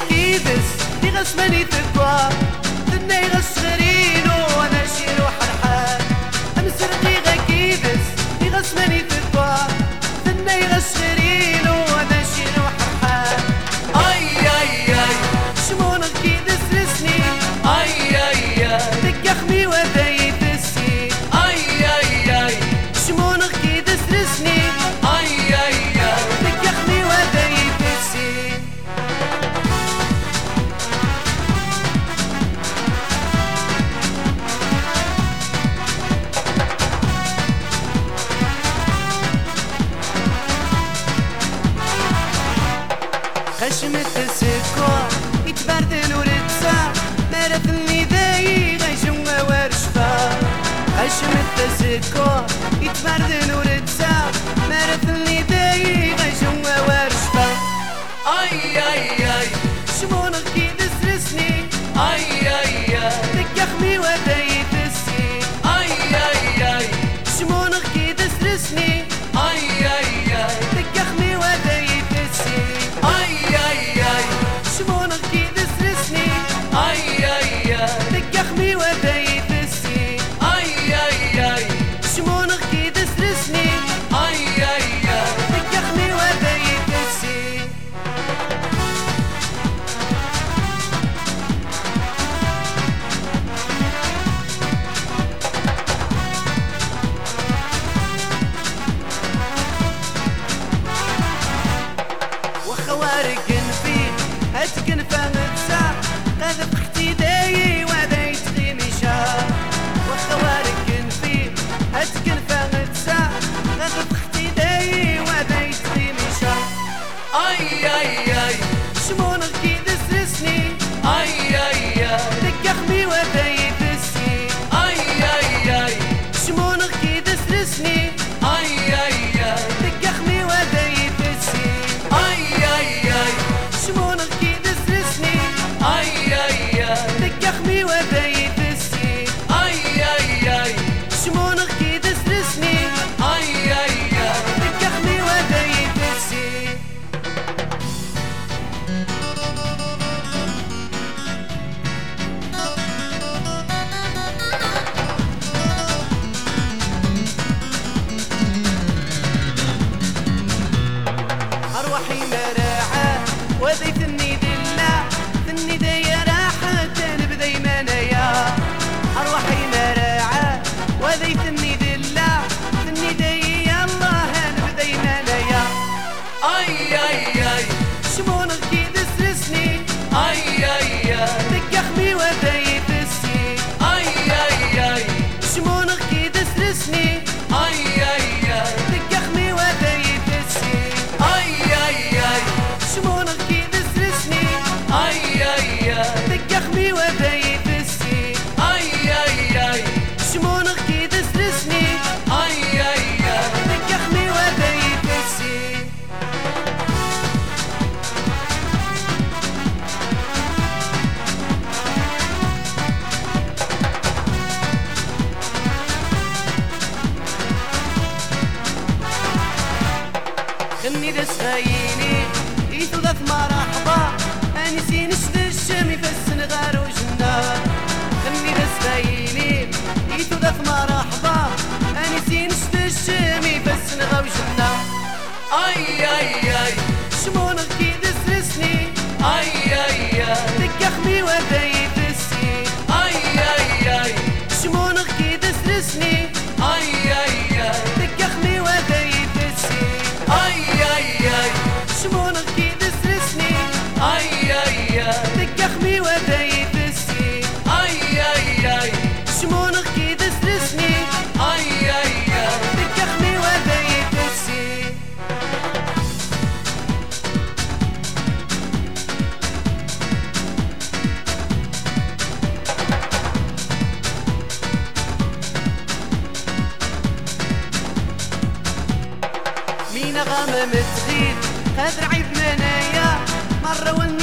كيدس يغسمني تقوى ثني غسرينو وانا شيرو حرحان امسرقي غكيدس يغسمني تقوى ثني غسرينو وانا شيرو حرحان اي اي اي شمون كيدس رسني اي اي اي تكخمي وذي تسي اي اي اي شمون كيدس رسني اي اي اي تكخمي وذي تسي خشمت السكو يتبردل ورتسا مارثني ذاي غيشم ورشفا خشمت السكو يتبردل ورتسا مارثني ذاي غيشم ورشفا اي اي اي شمون كيدس رسني اي اي اي تكخمي وذاي تسي اي اي اي شمون كيدس رسني اي اي اي تكخمي وذاي تسي اي اي اي شمون كيدس رسني اي اي اي تكخمي وذاي تسي اي اي اي شمون كيدس رسني اي اي اي تكخمي وذاي تسي وخوارق فيه هتكن فهمتسا غذب اختي داي وذا يتغي مشا وخوارق فيه هتكن فهمتسا غذب اختي داي وذا يتغي مشا اي اي اي شمون كيدس رسني اي اي اي تكخمي وذا يتسي اي اي اي شمون كيدس رسني اي اي اي تكخمي وذا يتسي اي اي اي شمون كيدس رسني اي اي اي تكخمي وذا يتسي اي اي اي شمون كيدس رسني اي اي اي تكخمي وذا يتسي أرواحي مراعة وذي ثني دلة ثني دايا راحة تنب ذي منايا أرواحي مراعة وذي ثني دلة ثني دايا الله هنب ذي منايا أي أي أي شمون كيدس رسني أي أي أي تكخمي وذي تسي أي أي أي شمون كيدس رسني أي أي أي تكخمي وذي تسي اي اي اي شمون كيدس رسني اي اي اي تكخمي وذا يتسي اي اي اي شمون كيدس رسني اي اي اي تكخمي وذا يتسي خني دس غايني ايثو ذات مرحبا انسي نشد الشم يفسن غار وجنا خني دس غايني ايثو ذات مرحبا انسي نشد الشم يفسن غار وجنا اي اي اي شمون كيدس رسني اي اي اي تكخمي وذا يتسي اي اي اي شمون كيدس رسني اي اي اي تكخمي وذا يتسي اي اي اي شمون كيدس رسني اي اي اي تكخمي وذا يتسي اي اي اي شمون كيدس رسني اي اي اي تكخمي وذا يتسي مين غامم تغيب هذا عيب منايا مرة